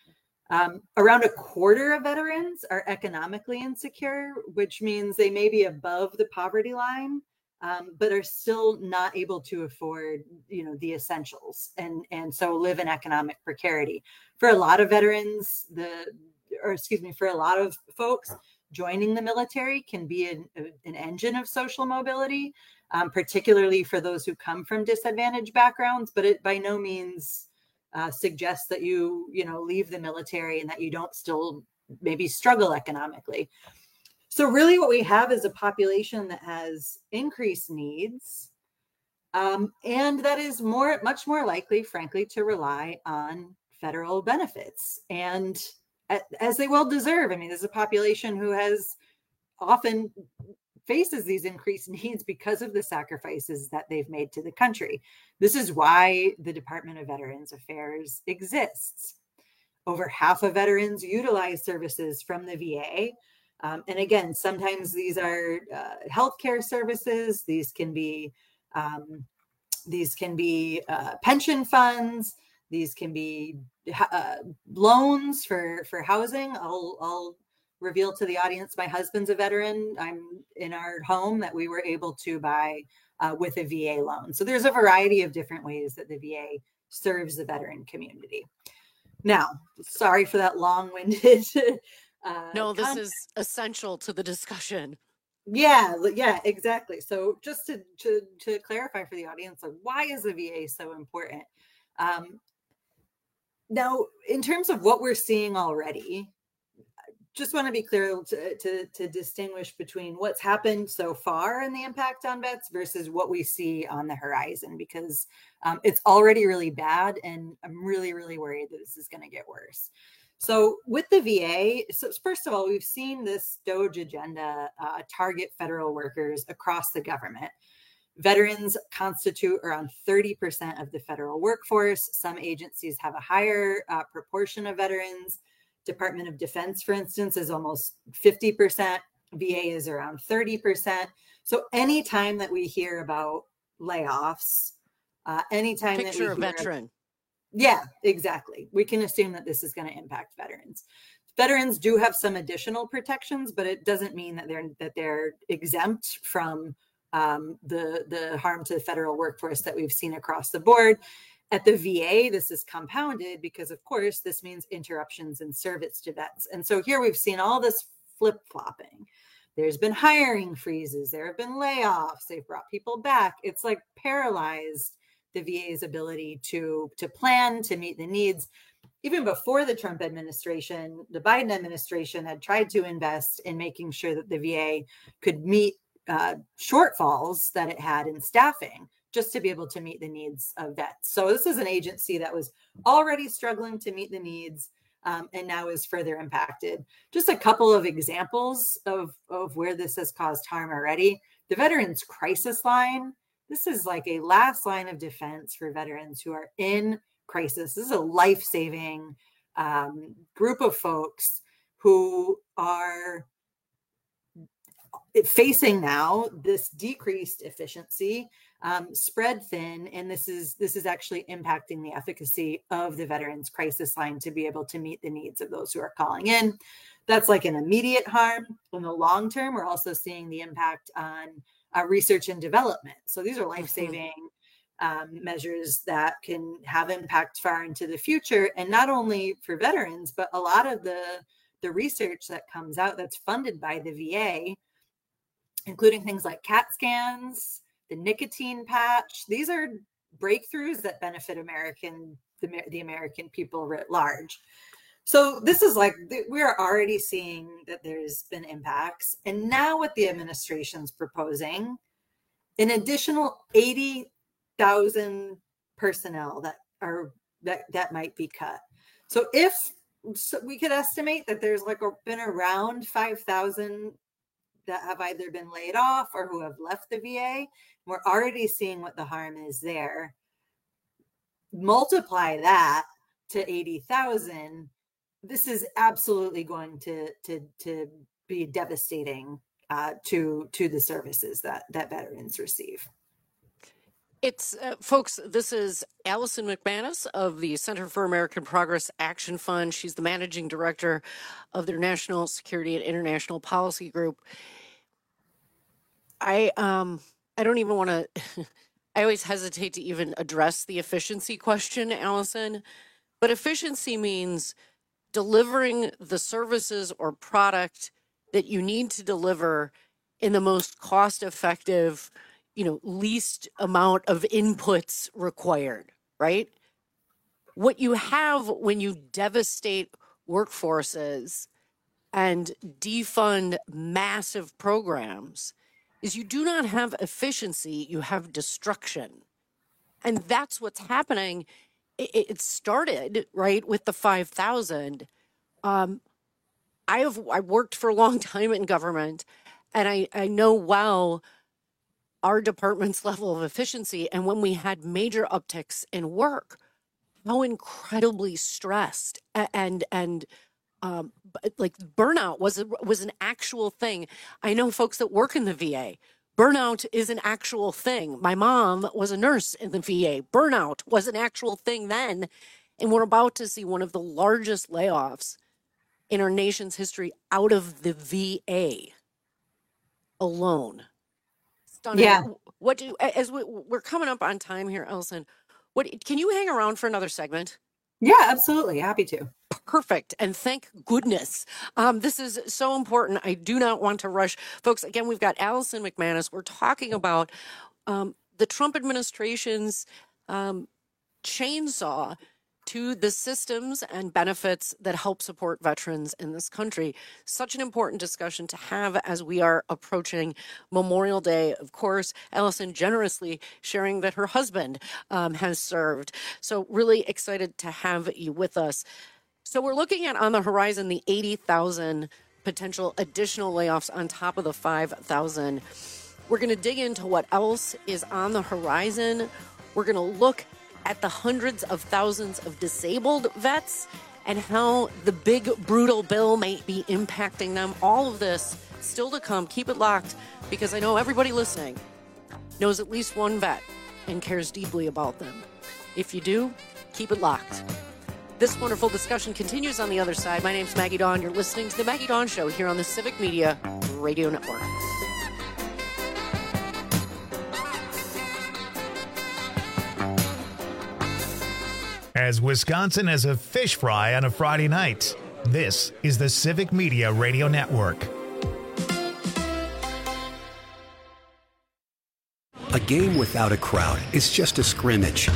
Um, around a quarter of veterans are economically insecure, which means they may be above the poverty line, um, but are still not able to afford, you know, the essentials, and and so live in economic precarity. For a lot of veterans, the or excuse me, for a lot of folks, joining the military can be an, an engine of social mobility, um, particularly for those who come from disadvantaged backgrounds. But it by no means Uh, suggests that you, you know, leave the military and that you don't still maybe struggle economically. So really what we have is a population that has increased needs, um, and that is more, much more likely, frankly, to rely on federal benefits, and as they well deserve. I mean, there's a population who has often faces these increased needs because of the sacrifices that they've made to the country. This is why the Department of Veterans Affairs exists. Over half of veterans utilize services from the V A. Um, and again, sometimes these are uh, healthcare services. These can be um, these can be uh, pension funds. These can be uh, loans for for housing. I'll, I'll reveal to the audience, my husband's a veteran. I'm in our home that we were able to buy uh, with a V A loan. So there's a variety of different ways that the V A serves the veteran community. Now, sorry for that long-winded. Uh, no, this content. is essential to the discussion. Yeah, yeah, exactly. So just to to to clarify for the audience, like, why is the V A so important? Um, now, in terms of what we're seeing already, just want to be clear to, to, to distinguish between what's happened so far and the impact on vets versus what we see on the horizon, because um, it's already really bad, and I'm really, really worried that this is going to get worse. So with the V A, so first of all, we've seen this DOGE agenda uh, target federal workers across the government. Veterans constitute around thirty percent of the federal workforce. Some agencies have a higher uh, proportion of veterans. Department of Defense, for instance, is almost fifty percent. V A is around thirty percent. So anytime that we hear about layoffs, uh, anytime Picture that we a hear, veteran. Yeah, exactly. We can assume that this is going to impact veterans. Veterans do have some additional protections, but it doesn't mean that they're that they're exempt from um, the the harm to the federal workforce that we've seen across the board. At the V A, this is compounded because, of course, this means interruptions in service to vets. And so here we've seen all this flip-flopping. There's been hiring freezes. There have been layoffs. They've brought people back. It's like paralyzed the V A's ability to, to plan, to meet the needs. Even before the Trump administration, the Biden administration had tried to invest in making sure that the V A could meet uh, shortfalls that it had in staffing, just to be able to meet the needs of vets. So this is an agency that was already struggling to meet the needs, um, and now is further impacted. Just a couple of examples of, of where this has caused harm already. The Veterans Crisis Line, this is like a last line of defense for veterans who are in crisis. This is a life-saving um, group of folks who are facing now this decreased efficiency, um, spread thin, and this is this is actually impacting the efficacy of the Veterans Crisis Line to be able to meet the needs of those who are calling in. That's like an immediate harm. In the long term, we're also seeing the impact on uh, research and development. So these are life-saving um, measures that can have impact far into the future, and not only for veterans, but a lot of the the research that comes out that's funded by the V A, including things like CAT scans, the nicotine patch. These are breakthroughs that benefit American the, the American people writ large. So this is like, we're already seeing that there's been impacts. And now what the administration's proposing, an additional eighty thousand personnel that are that, that might be cut. So if so we could estimate that there's like a, been around five thousand that have either been laid off or who have left the V A. We're already seeing what the harm is there. Multiply that to eighty thousand. This is absolutely going to, to, to be devastating uh, to, to the services that, that veterans receive. It's, uh, folks, this is Allison McManus of the Center for American Progress Action Fund. She's the managing director of their National Security and International Policy Group. I um I don't even want to, I always hesitate to even address the efficiency question, Allison, but efficiency means delivering the services or product that you need to deliver in the most cost-effective, you know, least amount of inputs required, right? What you have when you devastate workforces and defund massive programs is you do not have efficiency, you have destruction. And that's what's happening. It, it started, right, with the five thousand. Um, I have I worked for a long time in government, and I, I know well our department's level of efficiency. And when we had major upticks in work, how incredibly stressed and and um, like burnout was a, was an actual thing. I know folks that work in the V A. Burnout is an actual thing. My mom was a nurse in the V A. Burnout was an actual thing then. And we're about to see one of the largest layoffs in our nation's history out of the V A alone. Stunning. Yeah. What do, as we, we're coming up on time here, Allison, what, can you hang around for another segment? Yeah, absolutely. Happy to. Perfect. And thank goodness. Um, this is so important. I do not want to rush. Folks, again, we've got Allison McManus. We're talking about um, the Trump administration's um, chainsaw to the systems and benefits that help support veterans in this country. Such an important discussion to have as we are approaching Memorial Day. Of course, Allison generously sharing that her husband um, has served. So really excited to have you with us. So we're looking at on the horizon the eighty thousand potential additional layoffs on top of the five thousand. We're going to dig into what else is on the horizon. We're going to look at the hundreds of thousands of disabled vets and how the big, brutal bill may be impacting them. All of this still to come. Keep it locked, because I know everybody listening knows at least one vet and cares deeply about them. If you do, keep it locked. This wonderful discussion continues on the other side. My name's Maggie Dawn. You're listening to The Maggie Dawn Show here on the Civic Media Radio Network. As Wisconsin has a fish fry on a Friday night, this is the Civic Media Radio Network. game without a crowd is just a scrimmage.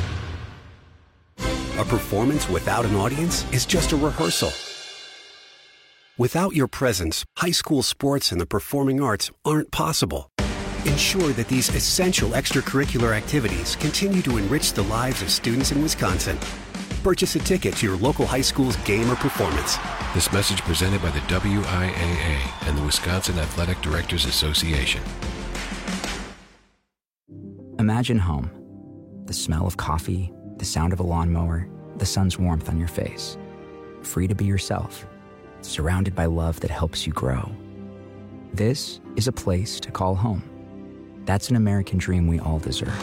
A performance without an audience is just a rehearsal. Without your presence, high school sports and the performing arts aren't possible. Ensure that these essential extracurricular activities continue to enrich the lives of students in Wisconsin. Purchase a ticket to your local high school's game or performance. This message presented by the W I A A and the Wisconsin Athletic Directors Association. Imagine home. The smell of coffee, the sound of a lawnmower, the sun's warmth on your face. Free to be yourself, surrounded by love that helps you grow. This is a place to call home. That's an American dream we all deserve.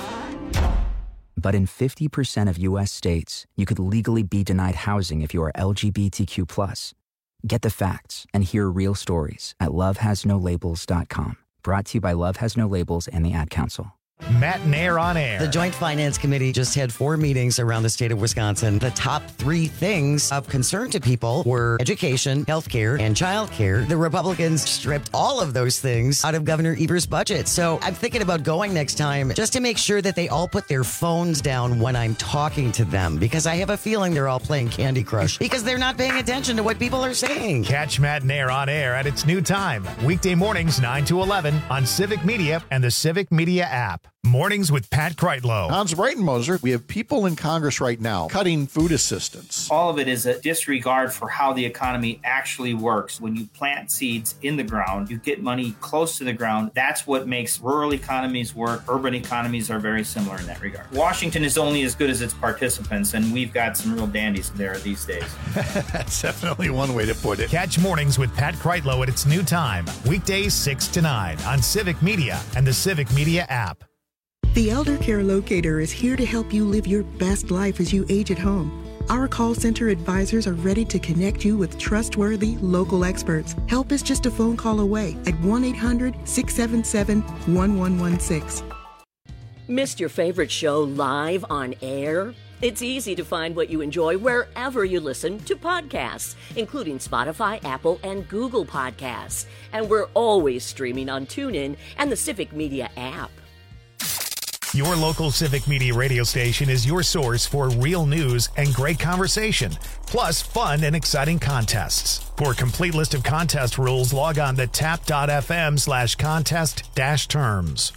But in fifty percent of U S states, you could legally be denied housing if you are L G B T Q plus. Get the facts and hear real stories at love has no labels dot com. Brought to you by Love Has No Labels and the Ad Council. Matt Nair on air. The Joint Finance Committee just had four meetings around the state of Wisconsin. The top three things of concern to people were education, healthcare, and childcare. The Republicans stripped all of those things out of Governor Evers' budget. So I'm thinking about going next time just to make sure that they all put their phones down when I'm talking to them, because I have a feeling they're all playing Candy Crush because they're not paying attention to what people are saying. Catch Matt Nair on air at its new time, weekday mornings nine to eleven on Civic Media and the Civic Media app. Mornings with Pat Kreitlow. Hans Breitenmoser, we have people in Congress right now cutting food assistance. All of it is a disregard for how the economy actually works. When you plant seeds in the ground, you get money close to the ground. That's what makes rural economies work. Urban economies are very similar in that regard. Washington is only as good as its participants, and we've got some real dandies there these days. That's definitely one way to put it. Catch Mornings with Pat Kreitlow at its new time, weekdays six to nine on Civic Media and the Civic Media app. The Elder Care Locator is here to help you live your best life as you age at home. Our call center advisors are ready to connect you with trustworthy local experts. Help is just a phone call away at one eight hundred, six seven seven, one one one six. Missed your favorite show live on air? It's easy to find what you enjoy wherever you listen to podcasts, including Spotify, Apple, and Google Podcasts. And we're always streaming on TuneIn and the Civic Media app. Your local Civic Media radio station is your source for real news and great conversation, plus fun and exciting contests. For a complete list of contest rules, log on to tap.fm slash contest dash terms.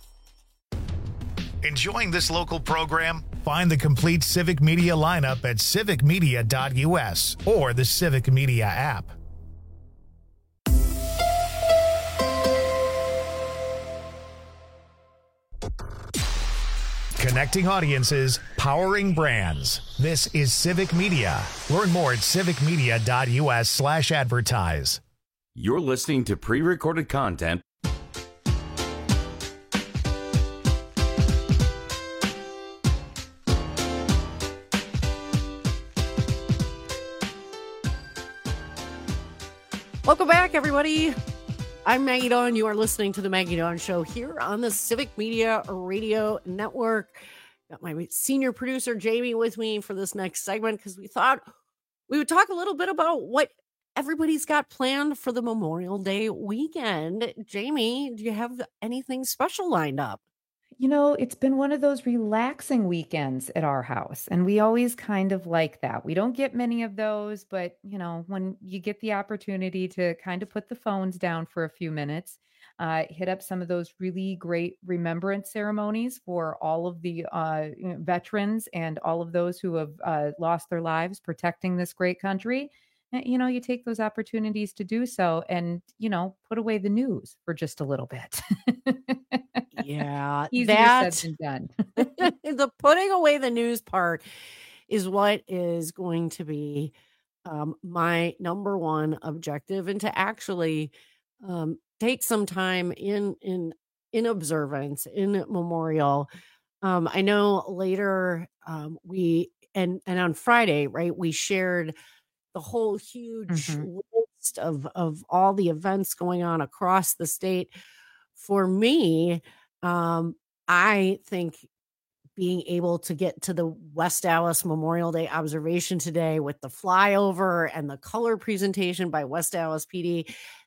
Enjoying this local program? Find the complete Civic Media lineup at civic media dot u s or the Civic Media app. Connecting audiences, powering brands. This is Civic Media. Learn more at civic media dot u s slash advertise. You're listening to pre-recorded content. Welcome back, everybody. I'm Maggie Dawn. You are listening to the Maggie Dawn Show here on the Civic Media Radio Network. Got my senior producer, Jamie, with me for this next segment because we thought we would talk a little bit about what everybody's got planned for the Memorial Day weekend. Jamie, do you have anything special lined up? You know, it's been one of those relaxing weekends at our house, and we always kind of like that. We don't get many of those, but, you know, when you get the opportunity to kind of put the phones down for a few minutes, uh, hit up some of those really great remembrance ceremonies for all of the uh, you know, veterans and all of those who have uh, lost their lives protecting this great country. You know, you take those opportunities to do so and, you know, put away the news for just a little bit. Yeah, Easier that said than done. the putting away the news part is what is going to be um, my number one objective, and to actually um, take some time in in in observance, in memorial. Um, I know later um, we and and on Friday, right, we shared the whole huge Mhm. list of of all the events going on across the state. For me, um, I think being able to get to the West Dallas Memorial Day observation today with the flyover and the color presentation by West Dallas P D,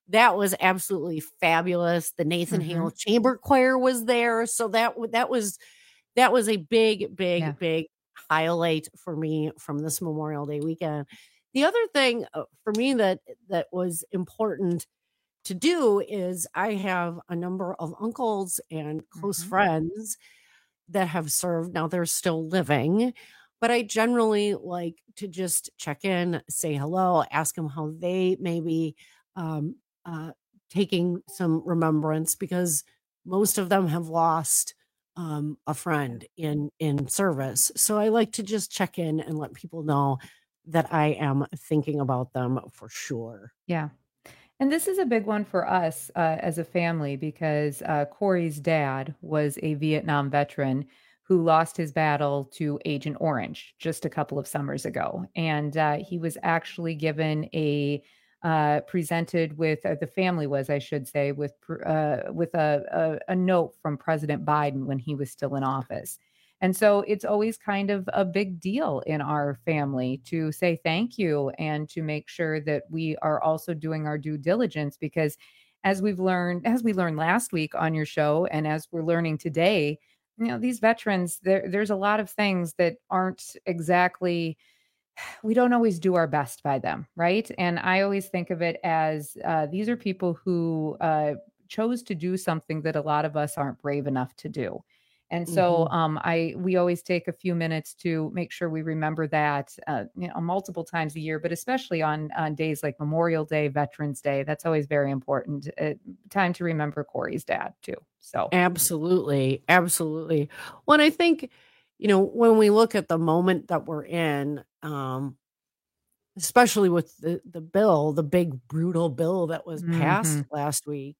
that was absolutely fabulous. The Nathan Mhm. Hale Chamber Choir was there. So that, w- that was, that was a big, big, Yeah. big highlight for me from this Memorial Day weekend. The other thing uh, for me that, that was important to do is I have a number of uncles and close Mhm. friends that have served. Now they're still living, but I generally like to just check in, say hello, ask them how they may be um, uh, taking some remembrance, because most of them have lost um, a friend in in service. So I like to just check in and let people know that I am thinking about them for sure. Yeah. And this is a big one for us uh, as a family because uh, Corey's dad was a Vietnam veteran who lost his battle to Agent Orange just a couple of summers ago. And uh, he was actually given a uh, presented with uh, the family was, I should say, with pr- uh, with a, a a note from President Biden when he was still in office. And so it's always kind of a big deal in our family to say thank you and to make sure that we are also doing our due diligence because as we've learned, as we learned last week on your show, and as we're learning today, you know, these veterans, there, there's a lot of things that aren't exactly, we don't always do our best by them, right? And I always think of it as uh, these are people who uh, chose to do something that a lot of us aren't brave enough to do. And so Mhm. um, I we always take a few minutes to make sure we remember that uh, you know multiple times a year, but especially on on days like Memorial Day, Veterans Day. That's always very important. Uh, time to remember Corey's dad too. So Absolutely. Absolutely. Well, and I think, you know, when we look at the moment that we're in, um, especially with the, the bill, the big brutal bill that was passed hmm last week,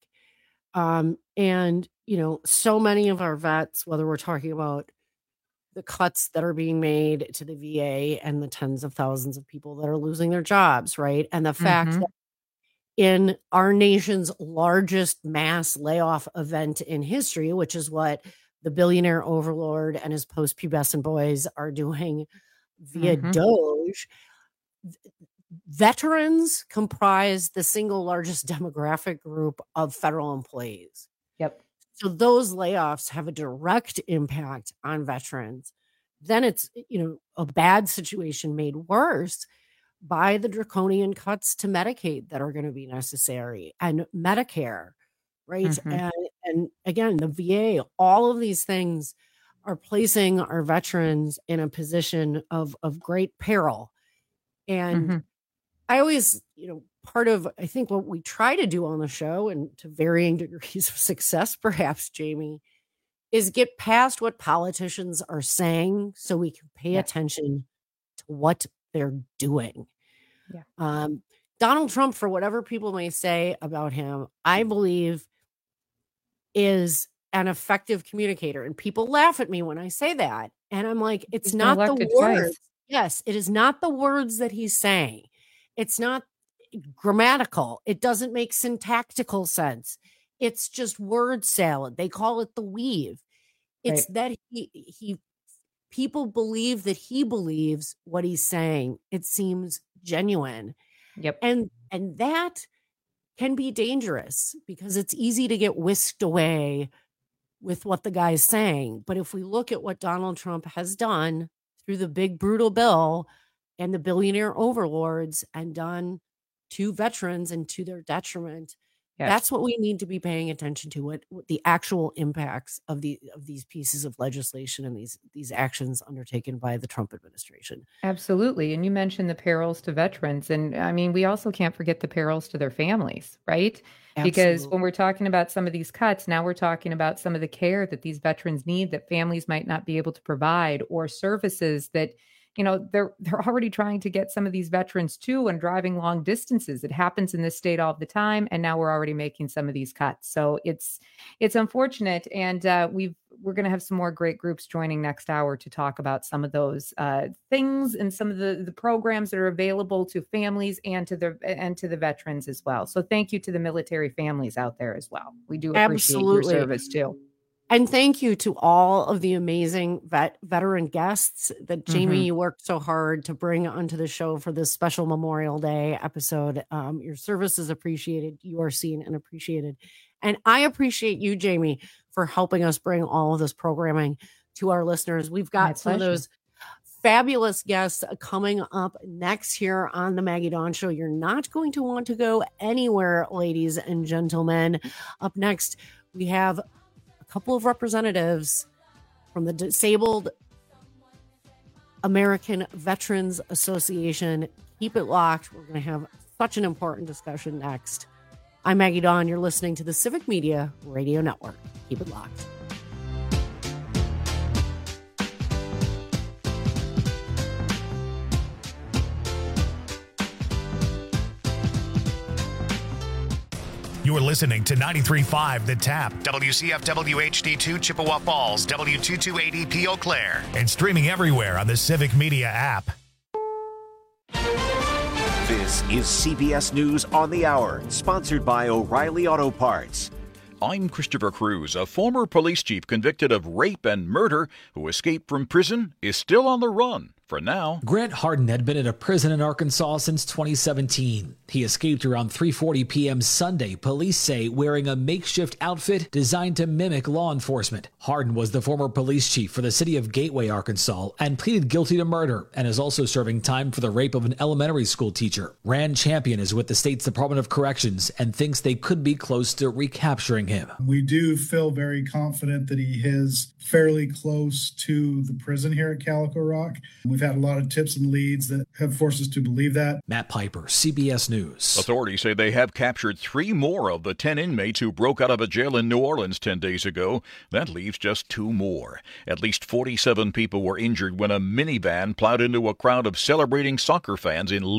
um, and, you know, so many of our vets, whether we're talking about the cuts that are being made to the V A and the tens of thousands of people that are losing their jobs, right? And the fact hmm that in our nation's largest mass layoff event in history, which is what the billionaire overlord and his post-pubescent boys are doing via hmm Doge, veterans comprise the single largest demographic group of federal employees. Yep. So those layoffs have a direct impact on veterans. Then it's, you know, a bad situation made worse by the draconian cuts to Medicaid that are going to be necessary and Medicare, right? hmm And and again, the V A, all of these things are placing our veterans in a position of of great peril. And hmm I always, you know, part of I think what we try to do on the show, and to varying degrees of success, perhaps, Jamie, is get past what politicians are saying so we can pay Yeah. attention to what they're doing. Yeah. Um, Donald Trump, for whatever people may say about him, I believe is an effective communicator. And people laugh at me when I say that. And I'm like, it's He's been not the elected words. twice. Yes, it is not the words that he's saying. It's not grammatical. It doesn't make syntactical sense. It's just word salad. They call it the weave. It's Right. that he he people believe that he believes what he's saying. It seems genuine. Yep. And and that can be dangerous because it's easy to get whisked away with what the guy's saying. But if we look at what Donald Trump has done through the big brutal bill and the billionaire overlords and done to veterans and to their detriment, Yes. that's what we need to be paying attention to, what, what the actual impacts of the of these pieces of legislation and these these actions undertaken by the Trump administration. Absolutely. And you mentioned the perils to veterans. And I mean, we also can't forget the perils to their families, right? Because Absolutely. when we're talking about some of these cuts, now we're talking about some of the care that these veterans need that families might not be able to provide, or services that, you know, they're they're already trying to get some of these veterans to and driving long distances. It happens in this state all the time, and now we're already making some of these cuts. So it's it's unfortunate, and uh, we've we're going to have some more great groups joining next hour to talk about some of those uh, things and some of the the programs that are available to families and to the and to the veterans as well. So thank you to the military families out there as well. We do appreciate your Absolutely. service too. And thank you to all of the amazing vet, veteran guests that Jamie, Mhm. you worked so hard to bring onto the show for this special Memorial Day episode. Um, your service is appreciated. You are seen and appreciated. And I appreciate you, Jamie, for helping us bring all of this programming to our listeners. We've got My some of pleasure. those fabulous guests coming up next here on the Maggie Dawn Show. You're not going to want to go anywhere, ladies and gentlemen. Up next, we have a couple of representatives from the Disabled American Veterans Association. Keep it locked. We're going to have such an important discussion next. I'm Maggie Dawn. You're listening to the Civic Media Radio Network. Keep it locked. You're listening to ninety-three point five The Tap, W C F W H D two Chippewa Falls, W two two eighty P Eau Claire, and streaming everywhere on the Civic Media app. This is C B S News on the Hour, sponsored by O'Reilly Auto Parts. I'm Christopher Cruz. A former police chief convicted of rape and murder who escaped from prison is still on the run. For now, Grant Harden had been in a prison in Arkansas since twenty seventeen. He escaped around three forty p.m. Sunday, police say, wearing a makeshift outfit designed to mimic law enforcement. Harden was the former police chief for the city of Gateway, Arkansas, and pleaded guilty to murder and is also serving time for the rape of an elementary school teacher. Rand Champion is with the state's Department of Corrections and thinks they could be close to recapturing him. We do feel very confident that he is fairly close to the prison here at Calico Rock. We've had a lot of tips and leads that have forced us to believe that. Matt Piper, C B S News. authorities say they have captured three more of the ten inmates who broke out of a jail in New Orleans ten days ago. That leaves just two more. At least forty-seven people were injured when a minivan plowed into a crowd of celebrating soccer fans in